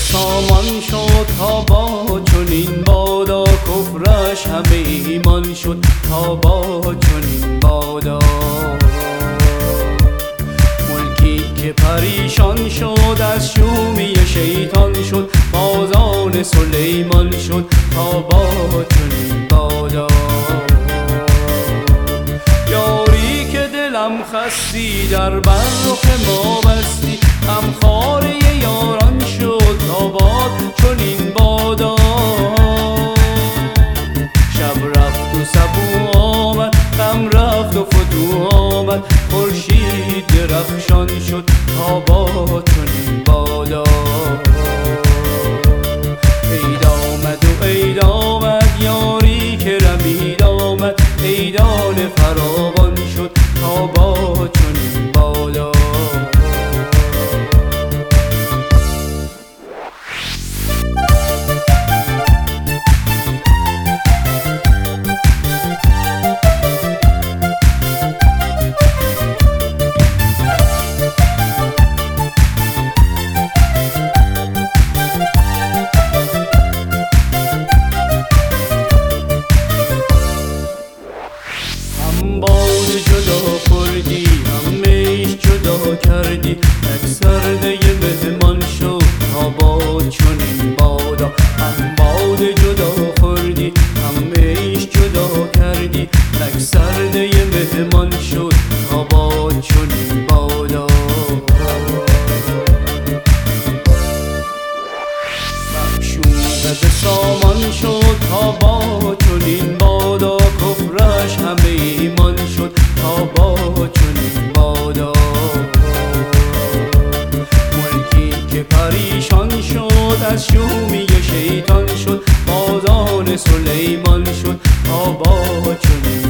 سامان شد تا با چنین بادا، کفرش همه ایمان شد تا با چنین بادا. ملکی که پریشان شد از شومی شیطان شد، بازان سلیمان شد تا با چنین بادا. یاری که دلم خستی در برخ ما بستی، هم خاره یاران شد تا باد چنین بادا. شب رفت و صبوح آمد، غم رفت و فتوح آمد، خورشید درخشان شد تا باد چنین بادا. عید آمد و عید آمد، یاری که رمید آمد، عیدان فراوان شد تا باد چنین بادا. هم باد جدا خوردی، هم میش جدا کردی، یک سرده مهمان شد تا باد چنین بادا. هم باد جدا خوردی، هم میش جدا کردی، یک سرده مهمان شد تا باد چنین بادا. مخشوبه سامان شد تا با چنین بادا، کفرش همه ایمان شد تا با چنین بادا. ملکی که پریشان شد از شومی شیطان شد، بازان سلیمان شد تا با چنین